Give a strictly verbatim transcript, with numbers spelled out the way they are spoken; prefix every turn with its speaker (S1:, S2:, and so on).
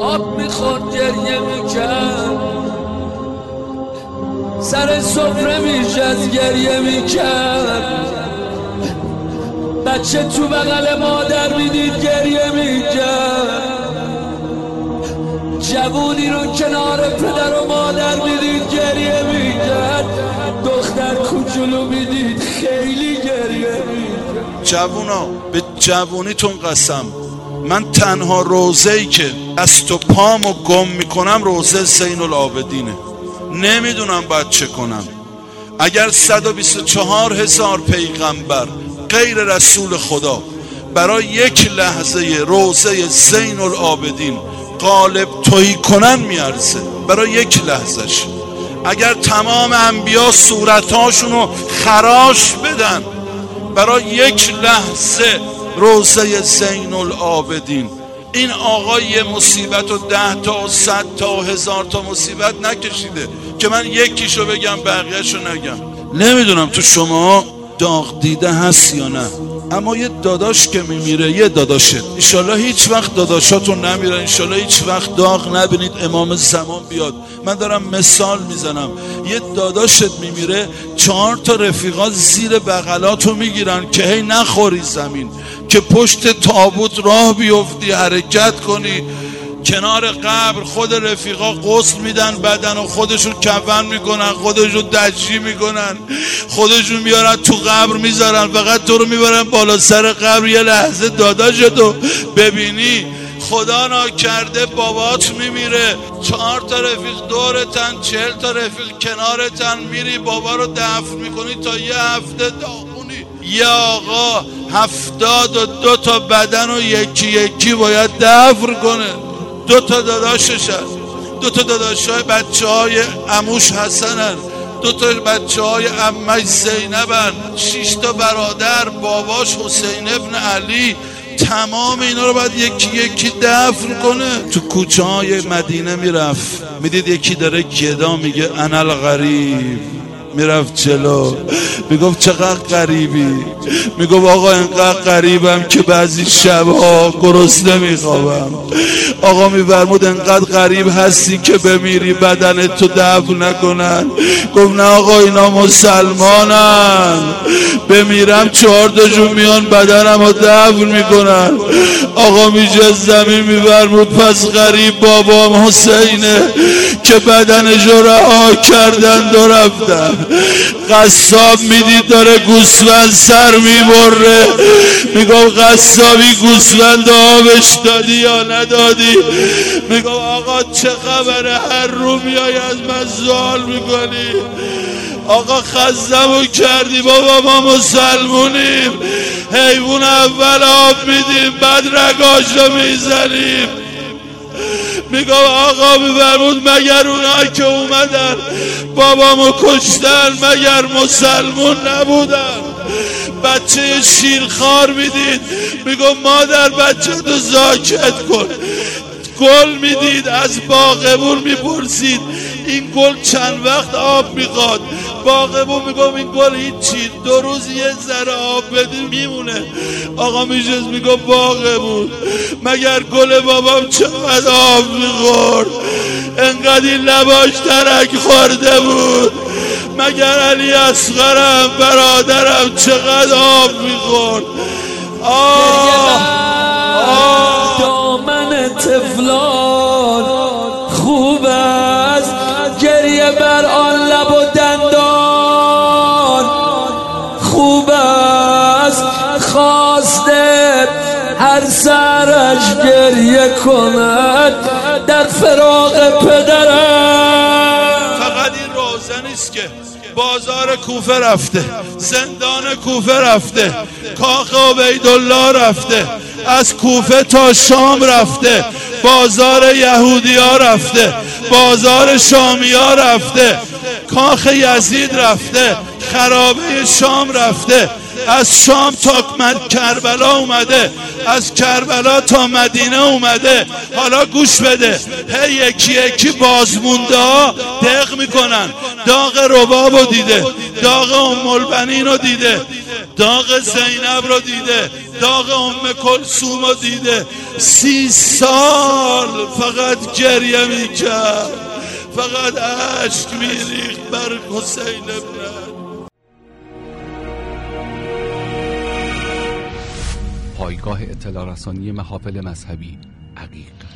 S1: آب میخورد گریه میکرد، سر سفره میشست گریه میکرد، بچه تو بغل مادر میدید گریه میکرد، جوونی رو کنار پدر و مادر میدید گریه میکرد، دختر کوچولو میدید خیلی گریه میکرد.
S2: جوونا به جوونیتون قسم، من تنها روزه‌ای که دست و پامو گم میکنم روزه زین العابدینه. نمیدونم باید چه کنم. اگر صد و بیست و چهار هزار پیغمبر غیر رسول خدا برای یک لحظه روزه زین العابدین غالب تویی کنن میارزه، برای یک لحظهش. اگر تمام انبیا صورتاشونو خراش بدن برای یک لحظه روزه زین العابدین، این آقا یه مصیبت و ده تا و صد تا و هزار تا مصیبت نکشیده که من یکیشو بگم بقیهشو نگم. نمیدونم تو شما داغ دیده هست یا نه، اما یه داداش که میمیره، یه داداشت، انشالله هیچ وقت داداشاتون نمیره، انشالله هیچ وقت داغ نبینید امام زمان بیاد. من دارم مثال میزنم، یه داداشت میمیره، چهار تا رفیقات زیر بغلاتو میگیرن که هی نخوری زمین، که پشت تابوت راه بیفتی، حرکت کنی. کنار قبر خود رفیقا غسل میدن بدن و خودشون کفن میکنن، خودشون دجی میکنن، خودشون میارن تو قبر میذارن، فقط تو رو میبرن بالا سر قبر یه لحظه داداشتو ببینی. خدا ناکرده بابات میمیره، چهار تا رفیق دورتن، چهل تا رفیق کنارتن، میری بابا رو دفن میکنی تا یه هفته داغونی. یه آقا هفتاد و دو تا بدن و یکی یکی باید دفن کنه. دو تا داداشش هست، دو تا داداش های بچه های عموش حسنن، دو تا بچه های عمش زینبن، شش تا برادر، باباش حسین ابن علی. تمام اینا رو باید یکی یکی دفن کنه. تو کوچه های مدینه میرفت، میدید یکی داره گدا میگه انا الغریب، میرفت جلو میگفت چقدر غریبی، میگفت آقا اینقدر غریبم که بعضی شبها گرسنه میخوابم. آقا میفرمود اینقدر غریب هستی که بمیری بدن تو دفن نکنن. گفت نه آقا اینا مسلمانن، بمیرم چهار تاشون میان بدنم رو دفن میکنن. آقا میشه زمین میفرمود پس غریب بابام حسینه که بدنش رو رها کردن و رفتن. قصاب میدید داره گوسفند سر میبره، میگم قصابی گوسفند آبش دادی یا ندادی؟ میگم آقا چه خبره، هر رو میای از من سوال میکنی؟ آقا خزمو کردی بابا، ما مسلمونیم، حیوان اول آب میدیم بعد رگاشو میزنیم. میگم آقا میفرمود مگر اونا که اومدن بابامو کشتن مگر مسلمون نبودن؟ بچه شیرخوار میدید، میگم مادر بچه تو زاکت کن. گل میدید، از باغبون میپرسید این گل چند وقت آب میخواد؟ باغبون میگم این گل هیچی، دو روز یه ذره آب بدی میمونه. آقا میشست میگم باغبون مگر گل بابام چقدر آب میخورد؟ انقدر این لباش ترک خورده بود؟ مگر علی اصغرم برادرم چقدر آب میخورد؟ آه آه
S1: دامن طفلان خوب است، گریه بر آن لب و دندان خوب است. خواسته هر سرش گریه کند در فراق پدرم.
S2: فقط این روزه نیست که بازار کوفه رفته، زندان کوفه رفته، کاخ عبیدالله رفته، از کوفه تا شام رفته، بازار یهودی ها رفته، بازار شامی ها رفته، کاخ یزید رفته، خرابه شام رفته، از شام تا کربلا اومده، از کربلا تا مدینه اومده. حالا گوش بده، هی یکی یکی بازمونده ها دق میکنن. داغ رباب رو دیده، داغ ام البنین رو دیده، داغ زینب رو دیده، داغ ام کلثوم رو دیده. سی سال فقط گریه میکرد، فقط اشک میریخت بر حسین ابن.
S3: پایگاه اطلاع رسانی محافل مذهبی عقیق.